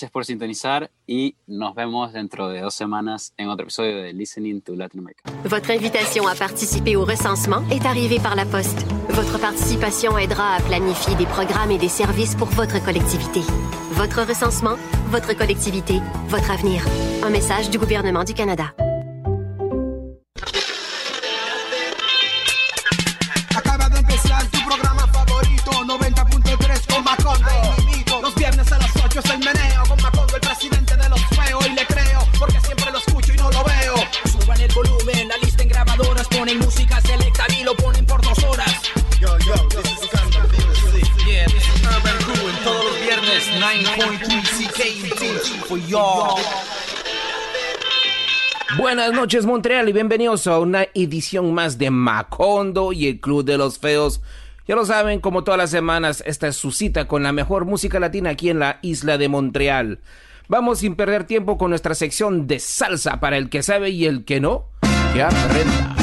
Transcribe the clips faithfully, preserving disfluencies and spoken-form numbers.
Gracias por sintonizar y nos vemos dentro de dos semanas en otro episodio de Listening to Latin America. Votre invitation à participer au recensement est arrivée par la poste. Votre participation aidera à planifier des programmes et des services pour votre collectivité. Votre recensement, votre collectivité, votre avenir. Un message du gouvernement du Canada. Acaba de empezar tu programa favorito, noventa punto tres con Macondo. Los viernes a las ocho es el meneo con Macondo, el presidente de los feos. Y le creo, porque siempre lo escucho y no lo veo. Suban el volumen, la lista en grabadoras. Ponen música selecta y lo ponen por dos horas. Yo, yo, this is Urban B C. Yeah, this is Urban Crew. En todos los viernes, nueve punto tres C K E T for y'all. Buenas noches, Montreal, y bienvenidos a una edición más de Macondo y el Club de los Feos. Ya lo saben, como todas las semanas, esta es su cita con la mejor música latina aquí en la isla de Montreal. Vamos sin perder tiempo con nuestra sección de salsa para el que sabe y el que no, que aprenda.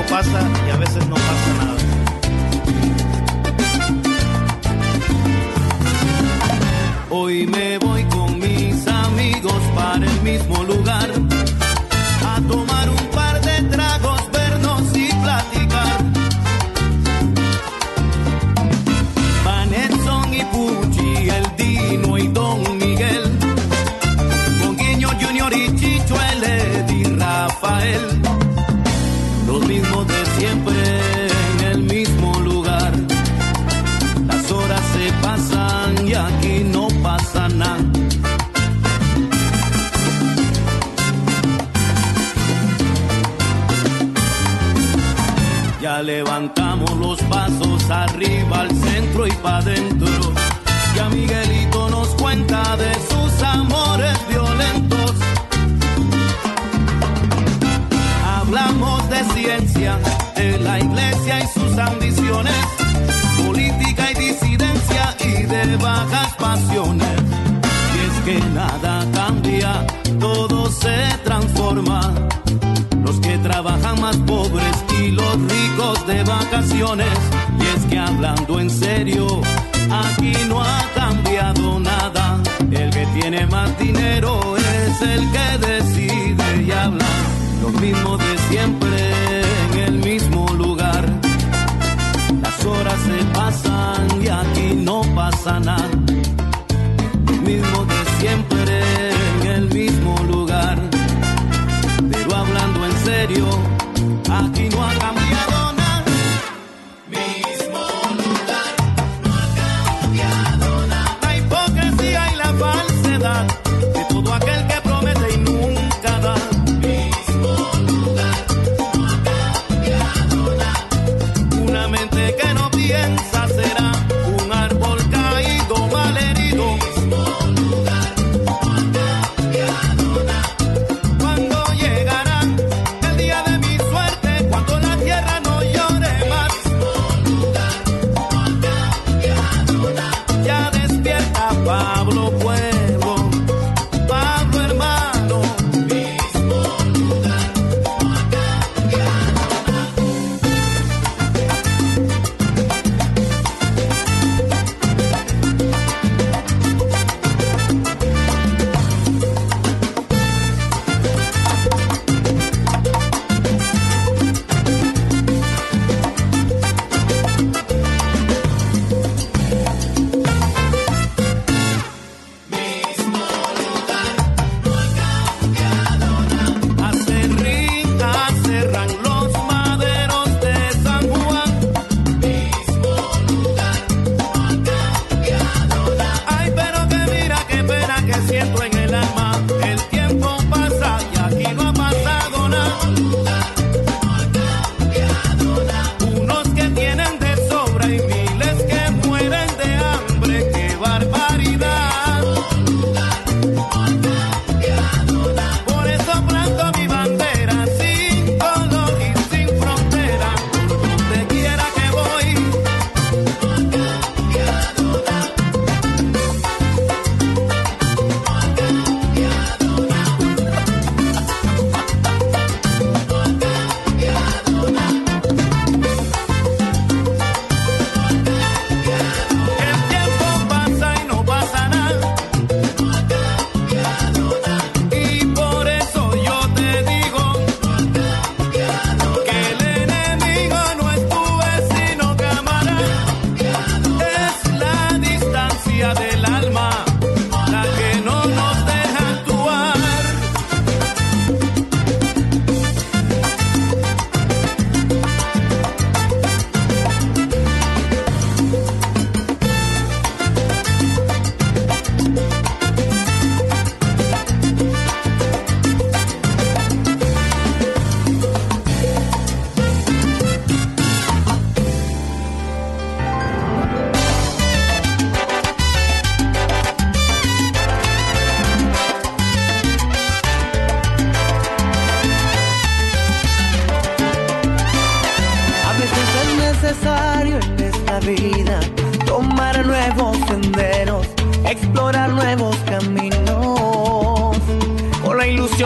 pasa y a veces no pasa nada. Hoy me voy con mis amigos para el mismo lugar a tomar un par de tragos, vernos y platicar. Vanessa y Pucci, el Dino y Don Miguel, con Guiño Junior y Chicho, el Eddie y Rafael, los mismos de siempre en el mismo lugar. Las horas se pasan y aquí no pasa nada. Ya levantamos los pasos arriba al centro y pa' dentro. Ya Miguelito nos cuenta de sus amores violentos. Hablamos de ciencia, de la iglesia y sus ambiciones, política y disidencia y de bajas pasiones. Y es que nada cambia, todo se transforma. Los que trabajan más pobres y los ricos de vacaciones. Y es que hablando en serio, aquí no ha cambiado nada. El que tiene más dinero es el que decide y habla. Lo mismo de siempre en el mismo lugar. Las horas se pasan y aquí no pasa nada. Lo mismo de siempre en el mismo lugar. Pero hablando en serio, aquí no ha cambiado nada. Mismo lugar, no ha cambiado nada. La hipocresía y la falsedad de todo aquel que promete y nunca da. Mismo lugar, no ha cambiado nada. Una mente que no piensa será un árbol caído, malherido. Mismo lugar, no ha cambiado nada. Cuando llegará el día de mi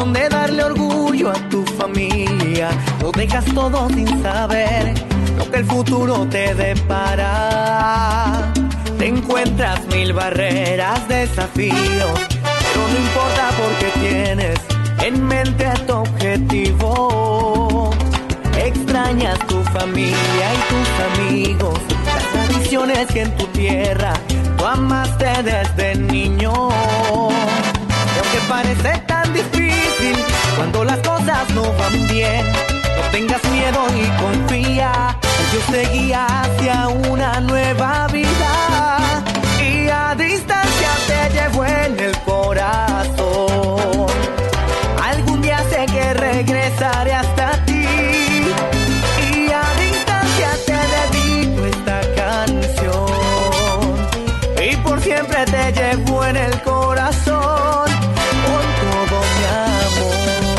ilusión de darle orgullo a tu familia, lo dejas todo sin saber lo que el futuro te depara. Te encuentras mil barreras, desafíos, pero no importa porque tienes en mente tu objetivo. Extrañas tu familia y tus amigos, las tradiciones que en tu tierra tú amaste desde niño. Y aunque parece tan difícil cuando las cosas no van bien, no tengas miedo y confía, Dios te guía hacia una nueva vida. Y a distancia te llevo en el corazón, algún día sé que regresaré hasta ti. Y a distancia te dedico esta canción, y por siempre te llevo en el corazón con todo mi amor.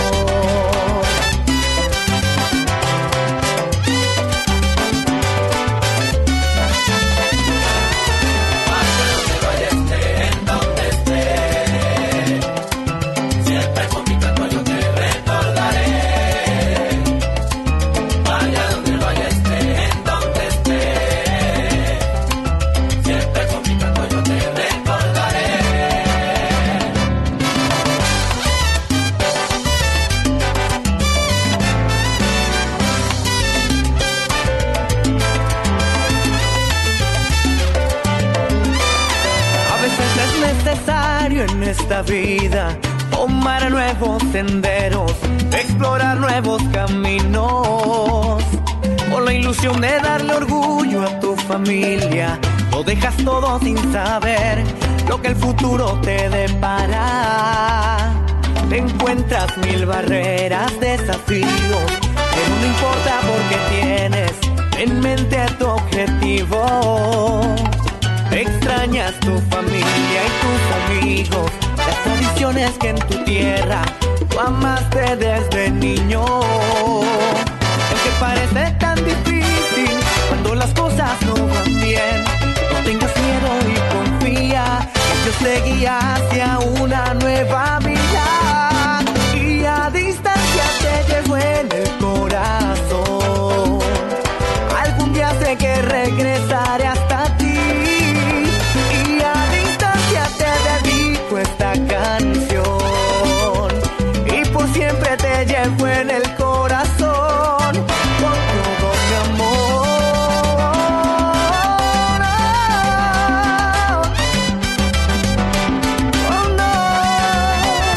En esta vida tomar nuevos senderos, explorar nuevos caminos, con la ilusión de darle orgullo a tu familia, lo dejas todo sin saber lo que el futuro te depara. Te encuentras mil barreras, desafíos, pero no importa porque tienes en mente tu objetivo. Extrañas tu familia y tus amigos, las tradiciones que en tu tierra tú amaste desde niño. Aunque parece tan difícil cuando las cosas no van bien, no tengas miedo y confía, que Dios te guía hacia una nueva vida. Y a distancia te llevo en el corazón, algún día sé que regresaré hasta ti. Esta canción, y por siempre te llevo en el corazón con todo mi amor. Oh, no.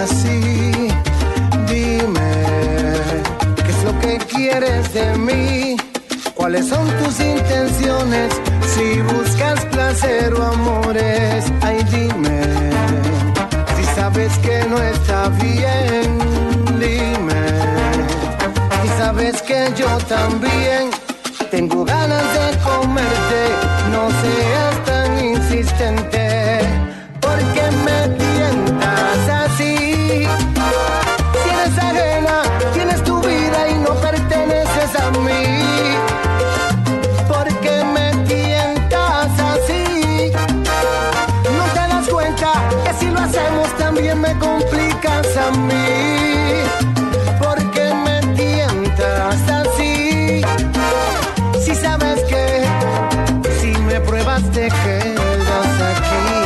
así. Dime, ¿qué es lo que quieres de mí? ¿Cuáles son tus intenciones? Si buscas placer o amores, ay dime. Si sabes que no está bien, dime. Si sabes que yo también tengo ganas de comerte, no seas tan insistente. ¿Por qué me tientas así? Si eres ajena, tienes tu vida y no perteneces a mí. ¿Por qué me tientas así? ¿No te das cuenta que si lo hacemos también me complicas a mí? ¿Por qué me tientas así? Si sabes que si me pruebas te quedas aquí.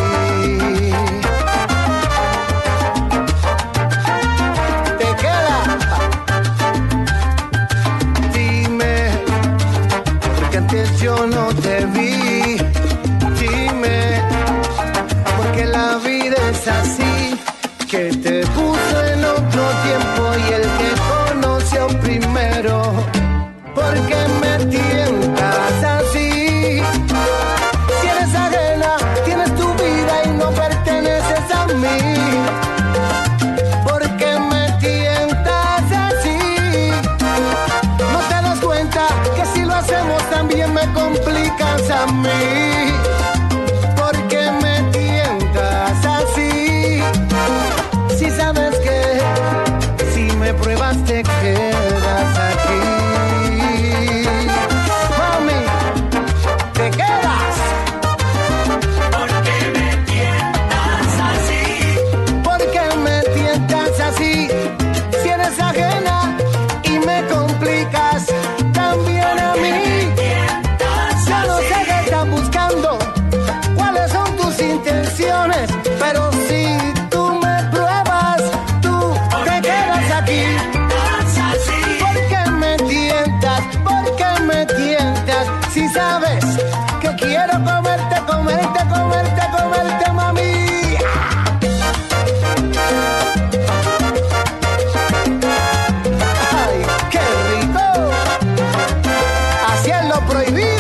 Te quedas. Dime, porque antes yo no te vi. Dime, porque la vida es así, que te puso en otro tiempo y el que conoció primero. ¿Por qué me tientas así? Si eres ajena, tienes tu vida y no perteneces a mí. ¿Por qué me tientas así? ¿No te das cuenta que si lo hacemos también me complicas a mí? ¿Por qué me tientas así? Si sabes que si me pruebas te quedas aquí. Pero si tú me pruebas, tú te quedas aquí. ¿Por qué me tientas? ¿Por qué me tientas? Si sabes que quiero comerte, comerte, comerte, comerte, mami. Ay, qué rico. Así es lo prohibido.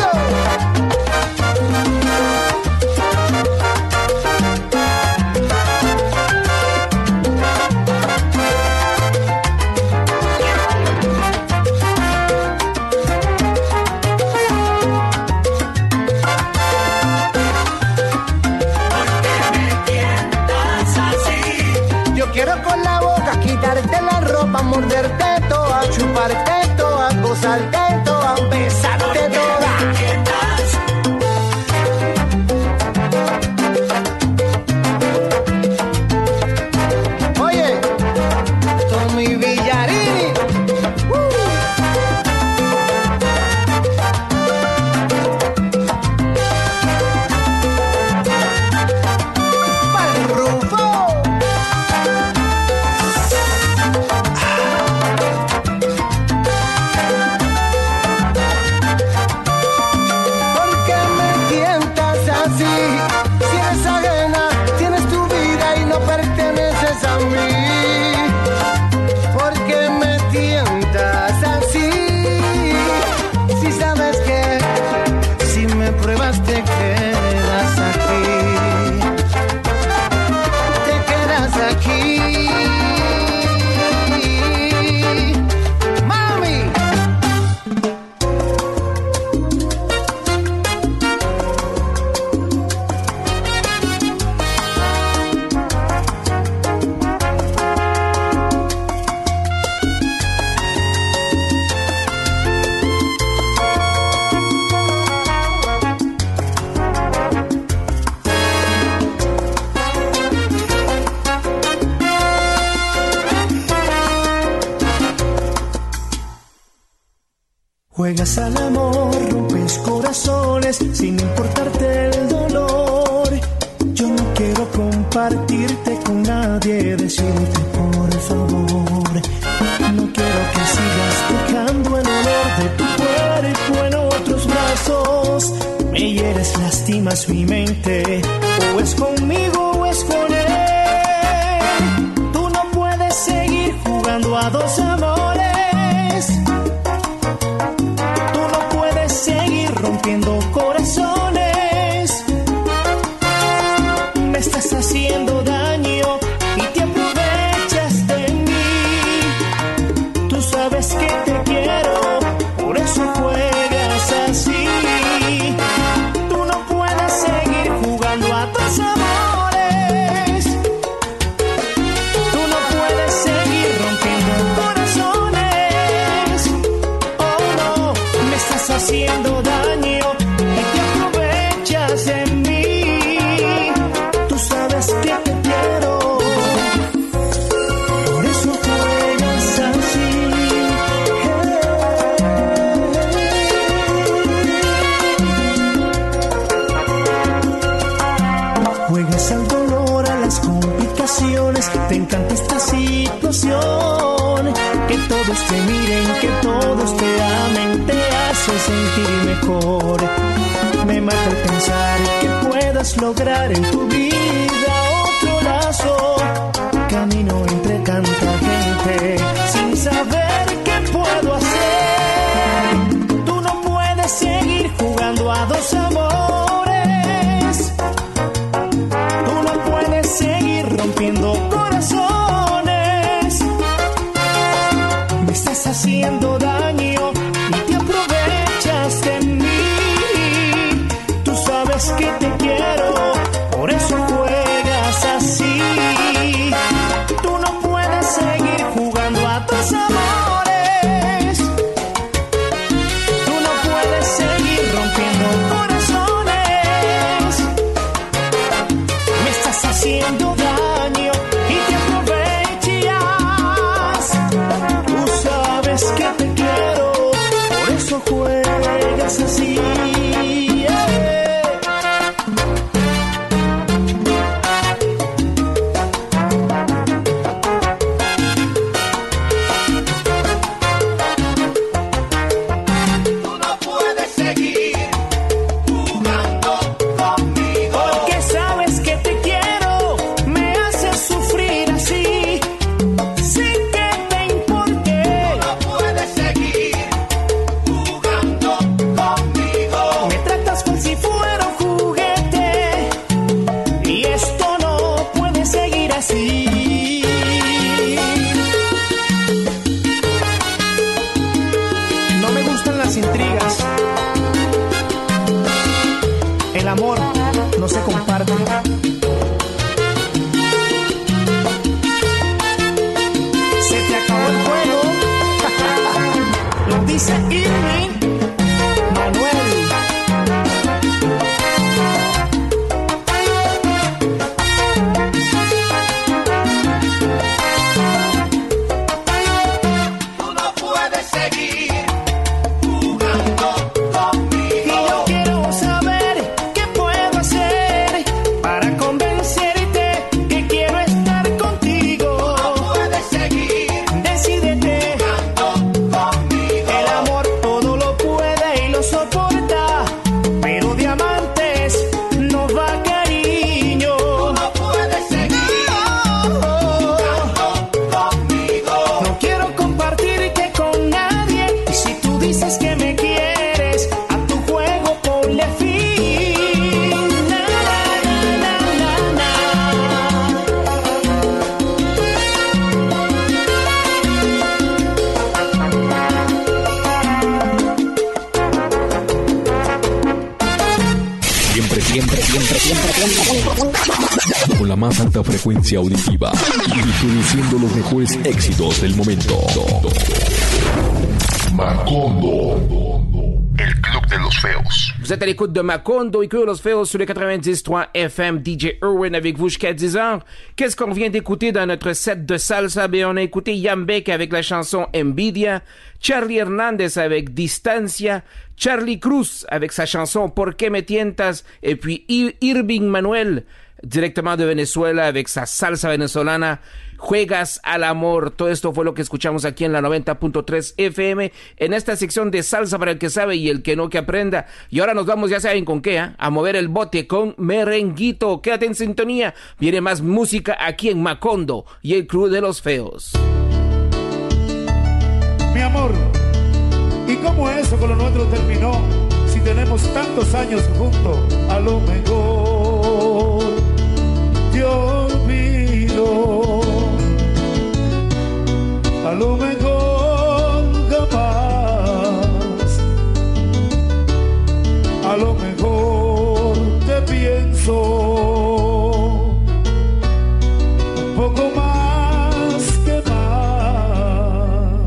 Morderte toda, chuparte toda, gozarte toda, besarte toda. Oye, Tommy Villarini. Uh. Pa'l Rufo. Juegas al amor, rompes corazones sin importarte el dolor. Yo no quiero compartirte con nadie, decirte por favor. No quiero que sigas dejando el olor de tu cuerpo en otros brazos. Me hieres, lastimas mi mente, o es conmigo o es con él. Tú no puedes ante esta situación. Que todos te miren, que todos te amen, te hace sentir mejor. Me mata el pensar que puedas lograr en tu vida otro lazo. Camino entre tanta gente sin saber qué puedo hacer. Tú no puedes seguir jugando a dos amores. Tú no puedes seguir rompiendo corazones. Me estás haciendo daño y te aprovechas de mí. Tú sabes que te quiero, por eso juegas así. Tú no puedes seguir jugando a tus amores. Tú no puedes seguir rompiendo corazones. Me estás haciendo daño y te aprovechas. Tú sabes que te quiero, por eso juegas así. No se comparte. Se te acabó el juego. Lo dice Irving Manuel. Tú no puedes seguir jugando conmigo. Y yo quiero saber qué puedo hacer para convencerte que quiero estar contigo. No puedes seguir Decídete. jugando conmigo. El amor todo lo puede y lo soporta, pero de amantes no va cariño. No puedes seguir jugando conmigo. No quiero compartirte con nadie. Y si tú dices que me quieres, a tu juego ponle fin. Na, na, na, na, na. Siempre, siempre, siempre, siempre, siempre. Con la más alta frecuencia auditiva y reproduciendo los mejores éxitos del momento. Macondo, el club de los feos. Vous êtes à l'écoute de Macondo et que los feos sur le quatre-vingt-dix point trois F M. D J Irwin avec vous jusqu'à dix heures. Qu'est-ce qu'on vient d'écouter dans notre set de salsa? Ben, on a écouté Yambek avec la chanson Envidia, Charlie Hernandez avec Distancia, Charlie Cruz avec sa chanson Por qué me tientas, et puis Ir- Irving Manuel directement de Venezuela avec sa salsa venezolana, Juegas al Amor. Todo esto fue lo que escuchamos aquí en la noventa punto tres F M, en esta sección de salsa para el que sabe y el que no que aprenda. Y ahora nos vamos, ya saben con qué, ¿eh? A mover el bote con merenguito. Quédate en sintonía, viene más música aquí en Macondo y el Club de los Feos. Mi amor, ¿y cómo eso con lo nuestro terminó? Si tenemos tantos años juntos, a lo mejor te olvido, a lo mejor jamás, a lo mejor te pienso un poco más que más.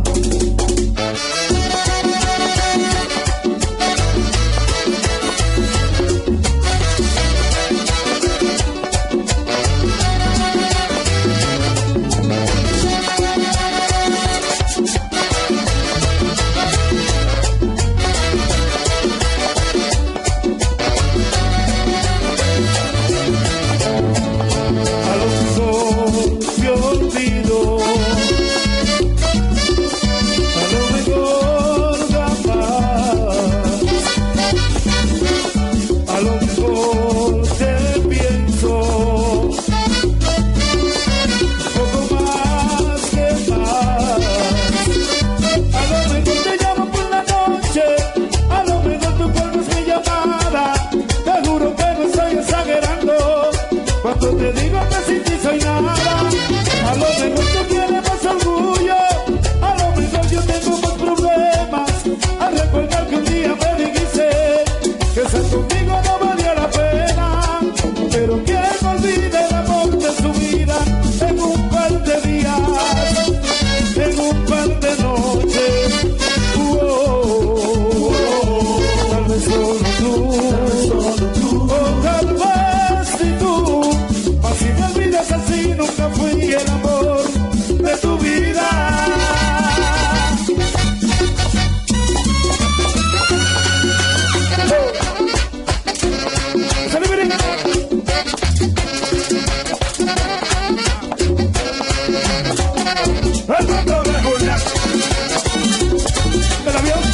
olvido. A lo mejor jamás, a lo mejor te pienso poco más que más. A lo mejor te llamo por la noche, a lo mejor tú cuelgas mi llamada. Te juro que no estoy exagerando cuando te digo que sin ti soy nada. A lo mejor tú tienes más orgullo, a lo mejor yo tengo más problemas. Al recordar que un día me dijiste que estar conmigo no valía la pena, pero quien olvida el amor de su vida en un par de días, en un par de noches. Oh, oh, oh, tal vez solo tú, o tal vez ni tú. Mas si me olvidas así, nunca fui el amor de tu vida. ¿El avión?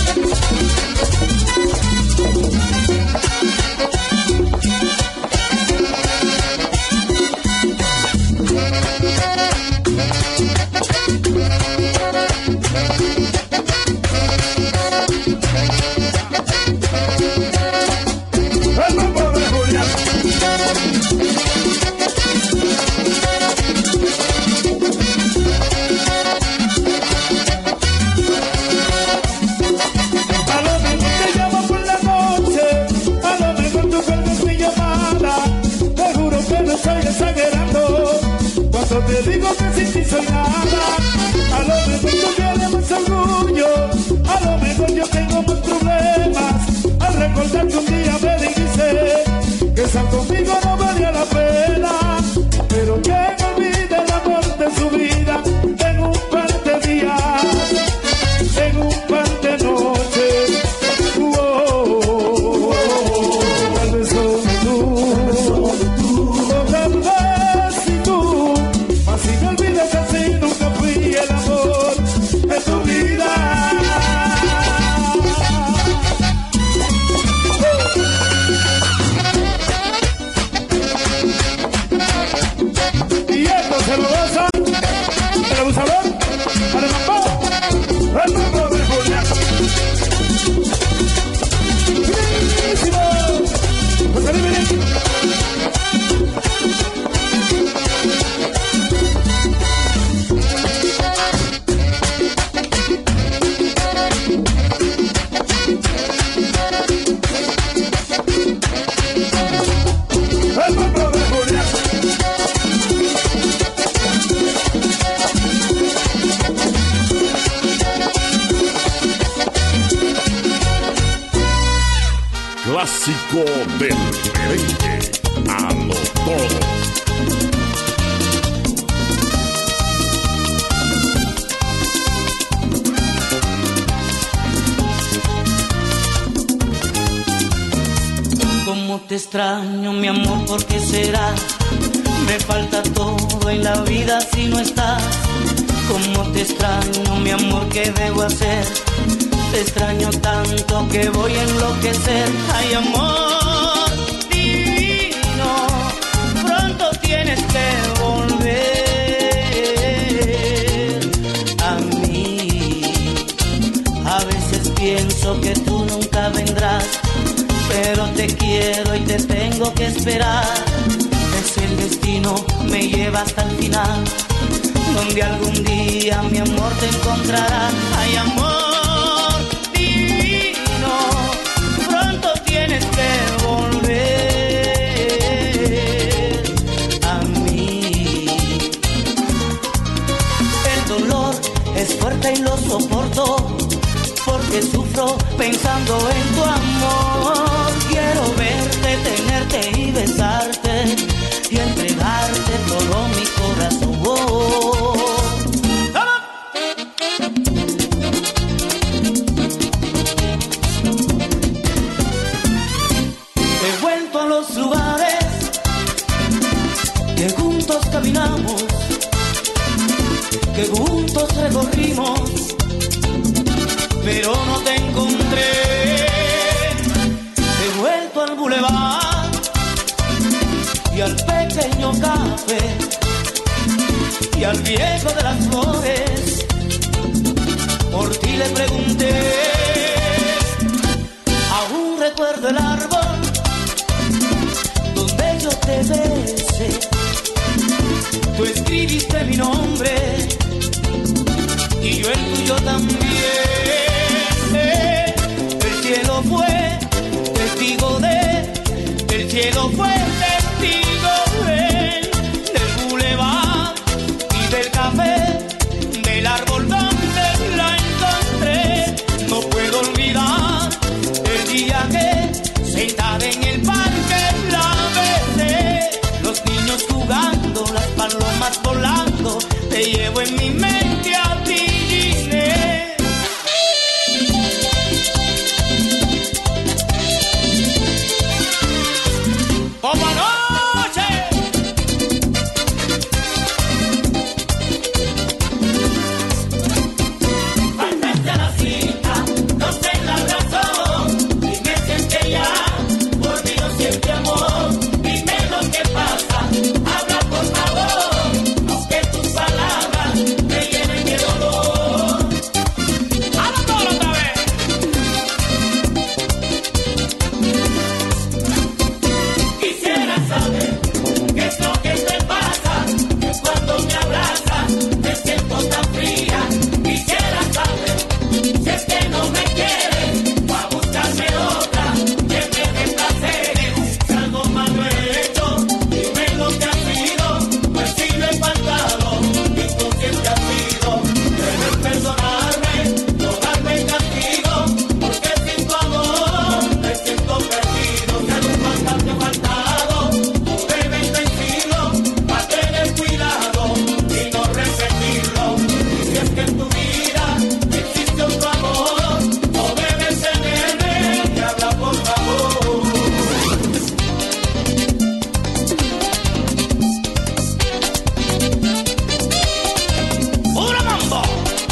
Te digo que sin ti soy nada. A lo mejor tú tienes más orgullo, a lo mejor yo tengo más problemas. Al recordar que un día me dijiste que estar conmigo no valía la pena, pero que me olvide el amor de su vida en un par de días, en un par de noches. Oh, oh, oh, oh. Tal vez solo tú, o tal vez ni tú. Si me olvidas así, nunca fui el amor de tu vida. Y esto se lo goza el abusador, al mambo, el mambo de Julia. ¡Buenísimo! Pues ahí viene. Clásico del merengue, a lo todo. Cómo te extraño, mi amor, ¿por qué será? Me falta todo en la vida si no estás. Cómo te extraño, mi amor, ¿qué debo hacer? Te extraño tanto que voy a enloquecer. Ay, amor divino, pronto tienes que volver a mí. A veces pienso que tú nunca vendrás, pero te quiero y te tengo que esperar. Es el destino, me lleva hasta el final, donde algún día mi amor te encontrará. Ay, amor tienes que volver a mí. El dolor es fuerte y lo soporto, porque sufro pensando en tu amor. Quiero verte, tenerte y besarte, y entregarte todo mi corazón. caminamos, que juntos recorrimos, pero no te encontré. He vuelto al bulevar y al pequeño café y al viejo de las flores. Por ti le pregunté, aún recuerdo el árbol donde yo te besé. Tú escribiste mi nombre y yo el tuyo también. El cielo fue testigo de, el cielo fue testigo de, del bulevar y del café, del árbol donde la encontré. No puedo olvidar el día que sentada en el parque la besé. Los niños jugando, las palomas volando, te llevo en mi mente a ti, Ginés. ¡Como anoche! Faltaste a la cita, no sé la razón, dime si es que ya por mí no siente amor. Dime lo que pasa, habla por favor, aunque tus palabras me llenen de dolor. ¡Habla todo otra vez! Quisiera saber qué es lo que te pasa, que cuando me abrazas me siento tan fría. Quisiera saber si es que no me quieres, o a buscarme otra que me dé placeres. Si algo malo he hecho, dime lo que ha sido, pues si lo he faltado y tú siempre has sido. Debes perdonarme, no darme castigo, porque sin tu amor me siento perdido. Si algo falta te ha faltado, tú debes decirlo, para tener cuidado y no repetirlo. Y si es que en tu vida existe otro amor, no debes tenerme y habla por favor. ¡Pura mambo!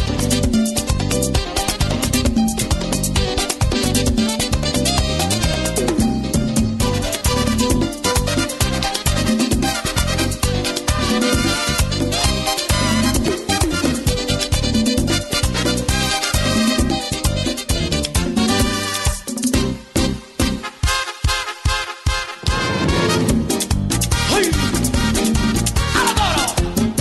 ¡Ay! ¡A la toro!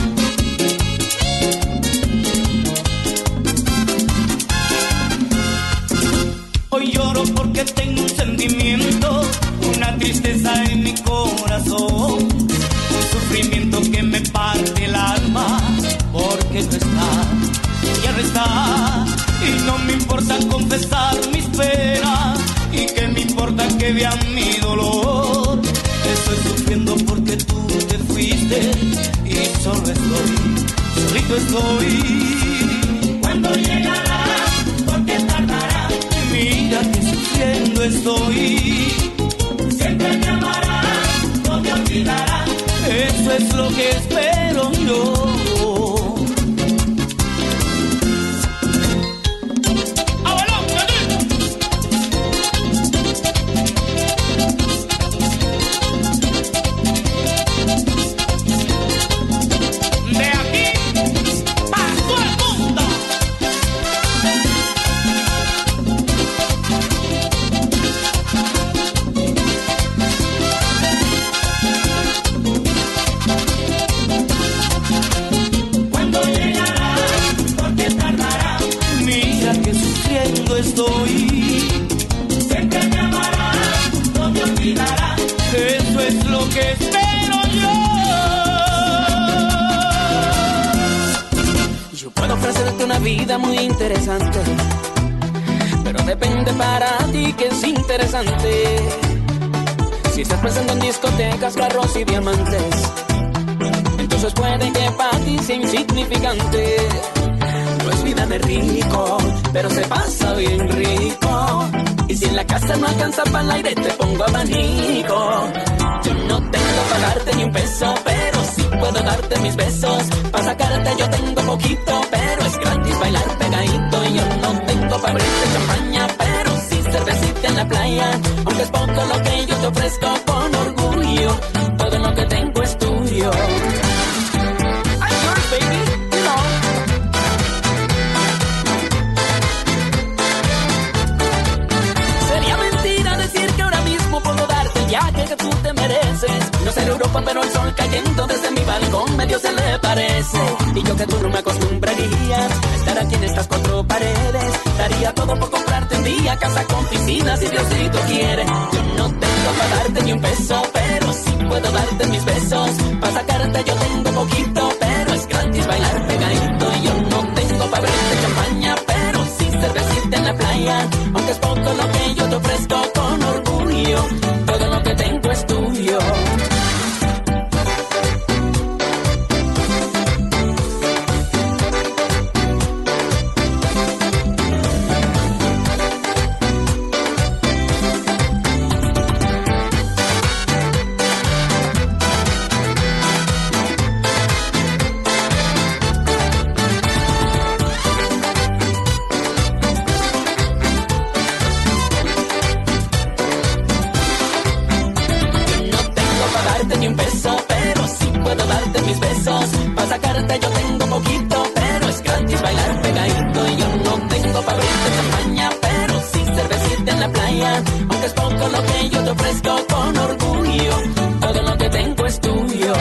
Hoy lloro porque tengo un sentimiento, una tristeza en mi corazón, un sufrimiento que me parte el alma, porque no está, ya no está, y no me importa confesar mis penas, y que me importa que vean mi dolor. Estoy sufriendo porque tú te fuiste, y solo estoy, solito estoy. ¿Cuándo llegará? ¿Por qué tardará? Mira que sufriendo estoy. Siempre me amará, no me olvidará. Eso es lo que espero yo. De aquí para todo el mundo. ¿Cuándo llegará? ¿Por qué tardará? Mira que sufriendo estoy. Siempre me amará, no me olvidará. Eso es lo que espero yo. Yo puedo ofrecerte una vida muy interesante, pero depende para ti que es interesante. Si estás pensando en discotecas, carros y diamantes, entonces puede que para ti sea insignificante. No es vida de rico, pero se pasa bien rico. Y si en la la casa no alcanza para el aire, te pongo abanico. Yo no tengo para darte ni un peso, pero sí puedo darte mis besos. Para sacarte yo tengo poquito, pero es gratis bailar pegadito. Y yo no tengo para abrirte champaña, pero sí cervecita en la playa. Aunque es poco lo que yo te ofrezco con orgullo, todo lo que tengo es tuyo. I'm yours, baby, you know. Sería mentira decir que ahora mismo puedo darte el viaje que tú te mereces. No ser Europa, pero el sol cayendo desde mi balcón medio se le parece. Y yo que tú no me acostumbraría a estar aquí en estas cuatro paredes. Daría todo por comprarte un día, casa con piscina si Diosito quiere. Yo no tengo para darte ni un peso, pero sí puedo darte mis besos. Para sacarte yo tengo poquito, pero es gratis bailar pegadito. Y yo no tengo para verte champaña, pero sí cervecita en la playa. Aunque es poco lo que yo te ofrezco con orgullo, todo lo que tengo es tuyo. Yo tengo poquito, pero es gratis bailar pegadito. Y yo no tengo para abrirte champaña, pero sí cervecita en la playa. Aunque es poco lo que yo te ofrezco con orgullo, todo lo que tengo es tuyo.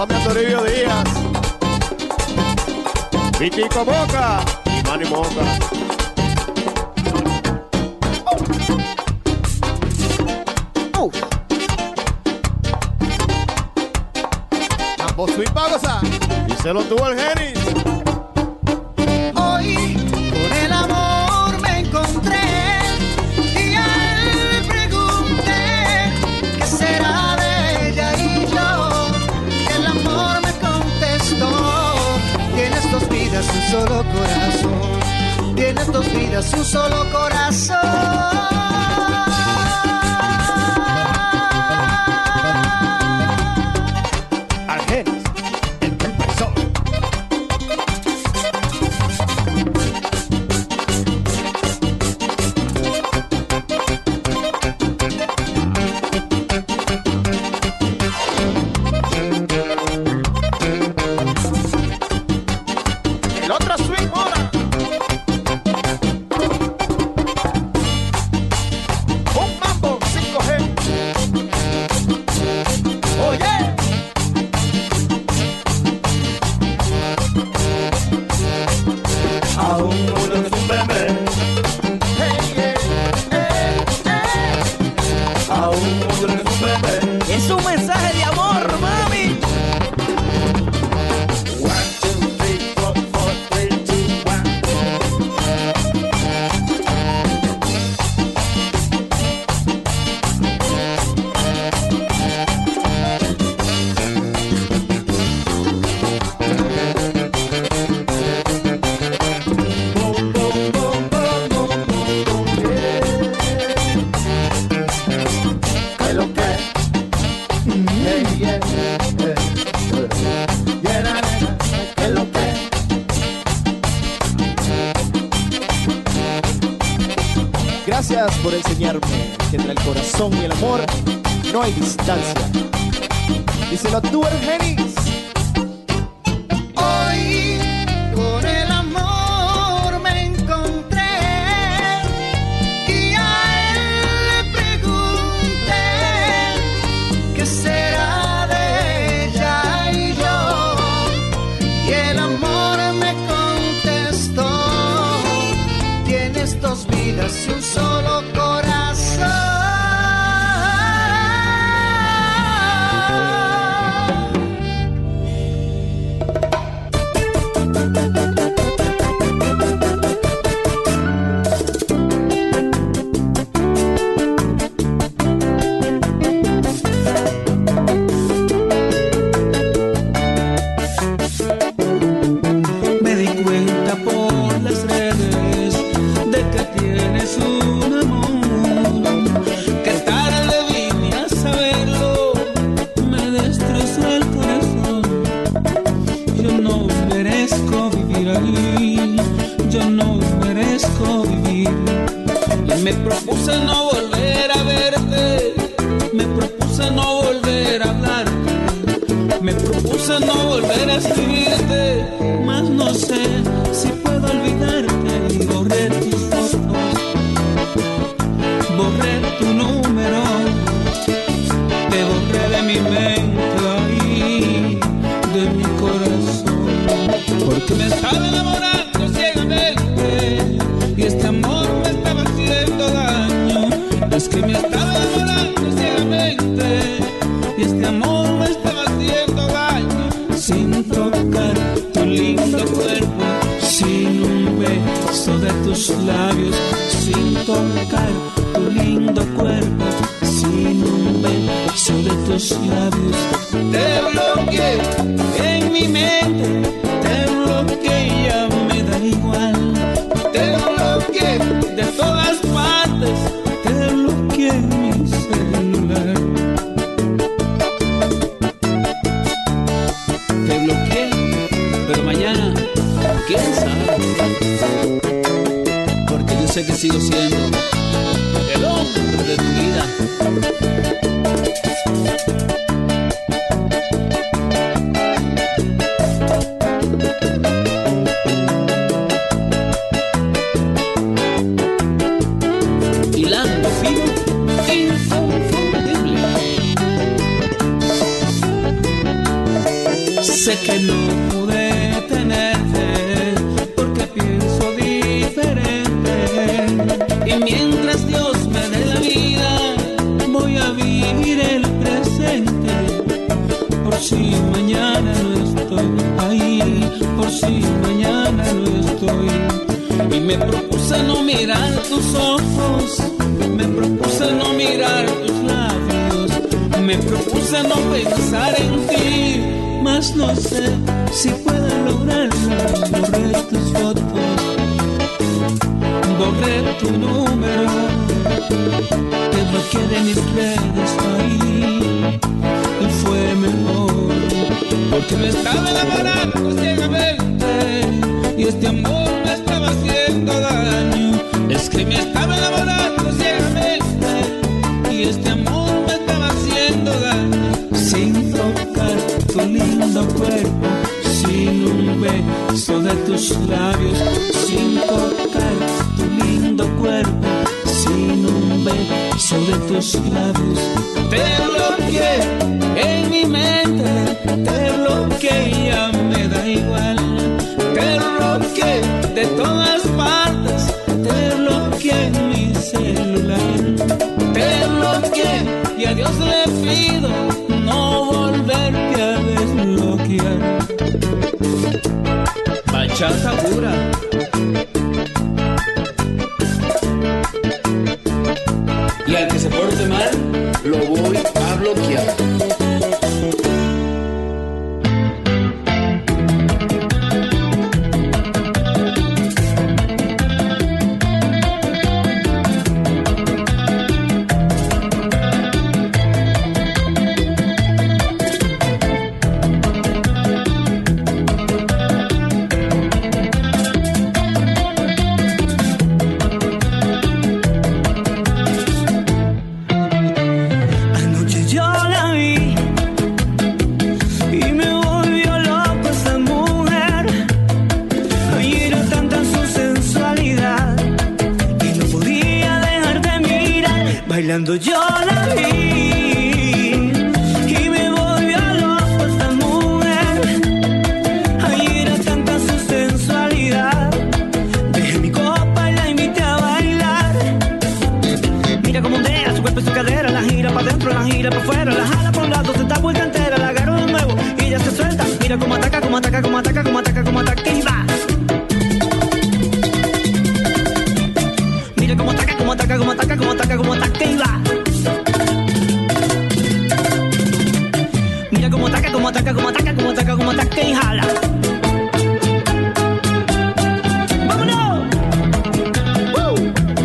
Saludame a Toribio Díaz, Vitico Boca y Manny Moca. Oh. Mambo Sweet pa' gozar. Y se lo tuvo el Genis. Hoy con el amor me encontré y a él le pregunté qué será de ella y yo. El amor me contestó: tienes dos vidas y un solo corazón. Tienes dos vidas y un solo corazón. Es un mensaje de amor, mami. Gracias por enseñarme que entre el corazón y el amor no hay distancia. Díselo tú, el Genis. Hoy con el amor me encontré y a él le pregunté qué será de ella y yo. Y el amor me contestó: tienes dos vidas y un solo corazón. Me di cuenta por las redes de que tienes un amor, que tarde vine a saberlo, me destrozó el corazón. Yo no merezco vivir ahí, yo no merezco vivir. Y me propuse no volver a verte, me propuse no volver a hablarte, me propuse no volver a escribirte, mas no sé si puedo olvidarte. Y borré tus fotos, borré tu número, te borré de mi mente ahí, de mi corazón, porque me estaba enamorando ciegamente y este amor me estaba haciendo daño. Es que me estaba enamorando ciegamente y este amor me estaba haciendo daño, sin tocar tu lindo cuerpo, sin un beso de tus labios, sin tocar tu lindo cuerpo, sin un beso de tus labios. Te bloqueé en mi mente, te bloqueé, ya me da igual. Te bloqueé de todas partes, te bloqueé en mi celular. Te bloqueé, pero mañana, quién sabe, porque yo sé que sigo siendo el hombre de tu vida. Hilando fino, inconfundible. que no pude tenerte porque pienso diferente. Y mientras Dios me dé la vida, voy a vivir el presente. Por si mañana no estoy ahí, por si mañana no estoy. Y me propuse no mirar tus ojos, me propuse no mirar tus labios, me propuse no pensar en ti, mas no sé si puedo lograrlo. Borré tus fotos, borré tu número, te bloqueé de mis redes ahí, y fue mejor, porque me estaba enamorando ciegamente, y este amor me estaba haciendo daño. Es que me estaba enamorando ciegamente, y este amor me estaba haciendo daño. Sin tocar tu lindo cuerpo, sin un beso de tus labios, sin tocar tu lindo cuerpo, sin un beso de tus labios. Te bloqueé en mi mente, te bloqueé y ya me da igual. Te bloqueé de todas partes, te bloqueé en mi celular. Te bloqueé y a Dios le pido no volverte a desbloquear. Bachata pura. Y al que se porte mal, lo voy a bloquear. Bailando yo la vi y me volvió loco esta mujer. Ay, era tanta su sensualidad. Dejé mi copa y la invité a bailar. Mira cómo ondea su cuerpo y su cadera, la gira para adentro, la gira para afuera, la jala por un lado, se da vuelta entera, la agarro de nuevo y ella se suelta. Mira cómo ataca, cómo ataca, cómo ataca, cómo ataca, cómo ataca y va. Mira cómo ataca, cómo ataca, cómo ataca, cómo ataca, cómo ataca y va. Mira cómo ataca, cómo ataca, cómo ataca, cómo ataca, cómo ataca y jala. ¡Vámonos! ¡Woo!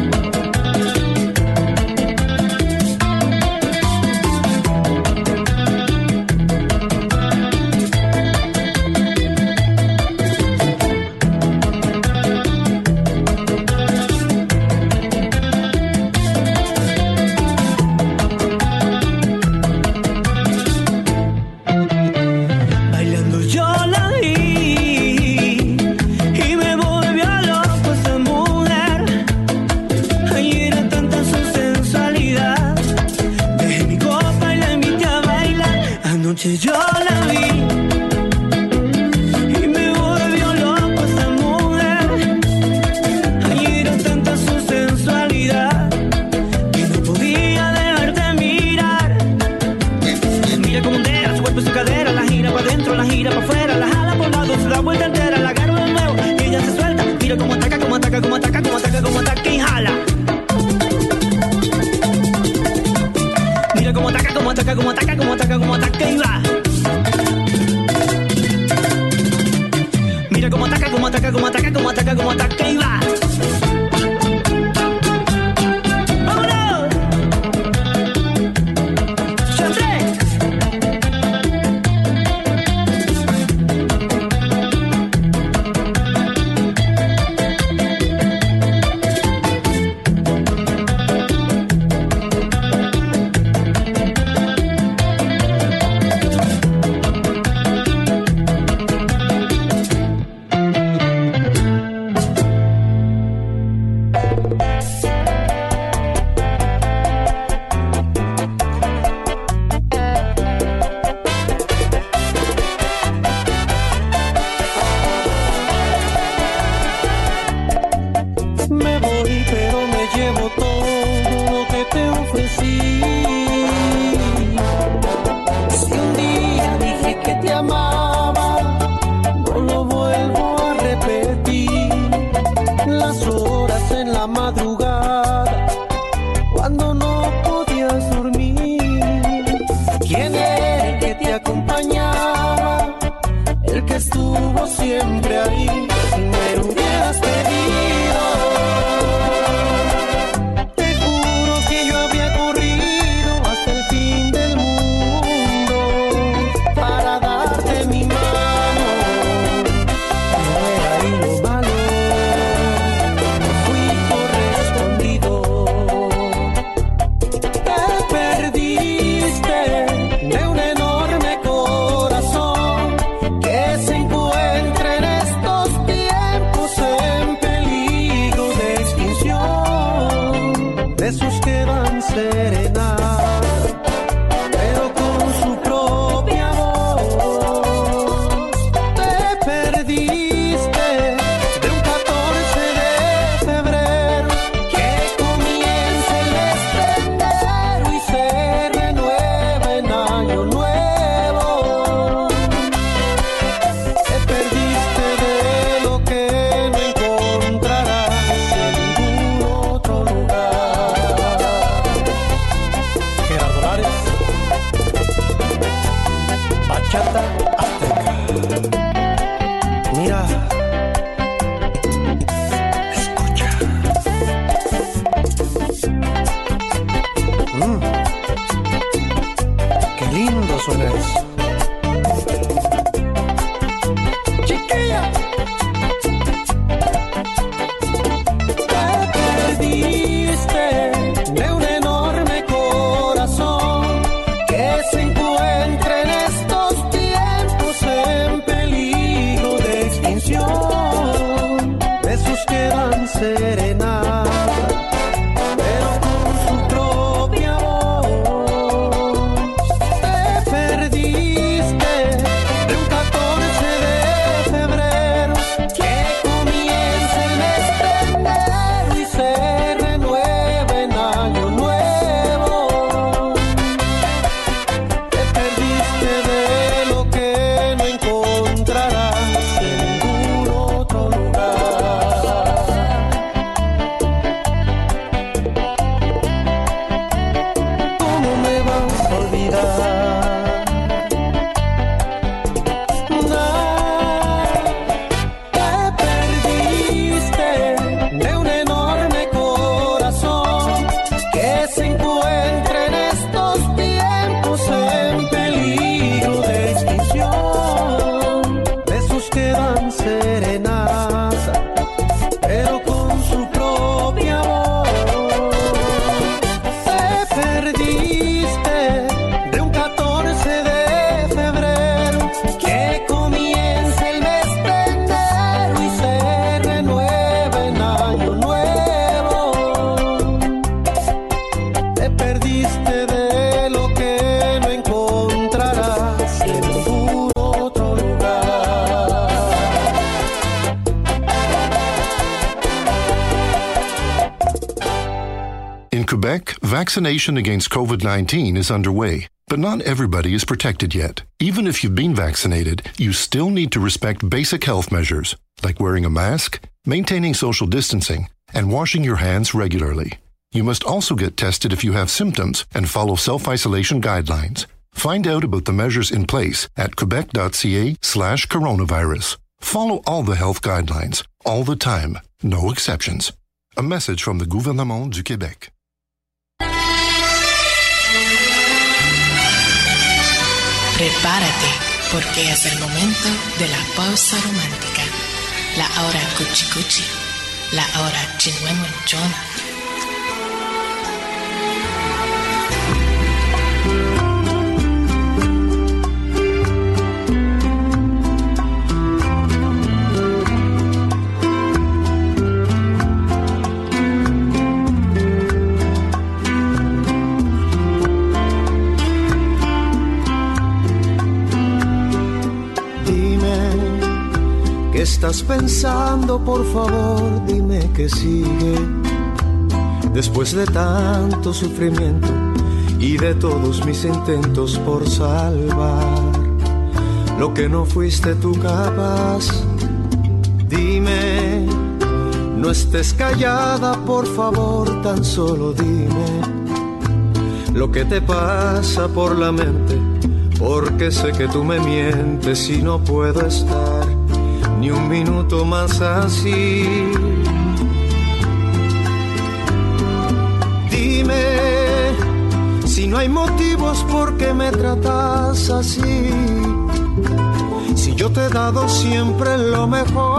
Yo la vi y me volvió loco esta mujer. Ay, era tanta su sensualidad que no podía dejar de mirar. Mira cómo ondea su cuerpo y su cadera, la gira para adentro, la gira para afuera, la jala por lado, se da vuelta entera, la agarro de nuevo y ella se suelta. Mira cómo ataca, cómo ataca, cómo ataca, cómo ataca, cómo ataca y jala. Mira cómo ataca, cómo ataca, cómo ataca, cómo ataca, cómo ataca y va. Mira cómo ataca, cómo ataca, cómo ataca, cómo ataca, cómo ataca y va. ¡Vámonos! ¡Chantre! la madrugada, cuando no podías dormir. ¿Quién era el que te acompañaba? El que estuvo siempre ahí. Si me hubieras pedido, te juro que yo habría corrido hasta el fin del mundo para darte mi mano. No era ahí lo malo, no fui correspondido. Te perdiste de un enorme corazón que se encuentra en estos tiempos en peligro de extinción. De esos que dan serenata, pero con su propia voz. Te perdiste de un catorce de febrero que comienza el mes de enero y se renueva en año nuevo. Te perdiste de lo que no encontrarás en ningún otro lugar. Gerardo Lares, bachata azteca. Mira, escucha. Mm, qué lindo suena eso. Chiquilla. Te perdiste de un enorme corazón que se encuentra en estos tiempos en peligro de extinción. De esos que dan serenata, pero con su propia voz. Te perdiste de un catorce de febrero que comienza el mes de enero y se renueva en año nuevo. Te perdiste de lo que no encontrarás en ningún otro lugar. ¿Cómo me vas a olvidar? Te perdiste de un enorme corazón que se encuentra en estos tiempos en peligro de extinción. De esos que dan serenata, pero con su propia voz. Te perdiste de un catorce de febrero que comienza el mes de enero y se renueva en año nuevo. Te perdiste de lo que no encontrarás en ningún otro lugar. In Quebec, vaccination against COVID nineteen is underway, but not everybody is protected yet. Even if you've been vaccinated, you still need to respect basic health measures, like wearing a mask, maintaining social distancing, and washing your hands regularly. You must also get tested if you have symptoms and follow self-isolation guidelines. Find out about the measures in place at quebec.ca slash coronavirus. Follow all the health guidelines, all the time, no exceptions. A message from the Gouvernement du Québec. Prepárate, porque es el momento de la pausa romántica. La hora cuchi cuchi, la hora chinguemonchona. ¿Qué estás pensando? Por favor, dime que sigue. Después de tanto sufrimiento y de todos mis intentos por salvar lo que no fuiste tú capaz, dime, no No estés callada, por favor, tan solo dime lo que te pasa por la mente, porque sé que tú me mientes y no puedo estar ni un minuto más así. Dime si no hay motivos por qué me tratas así, si yo te he dado siempre lo mejor.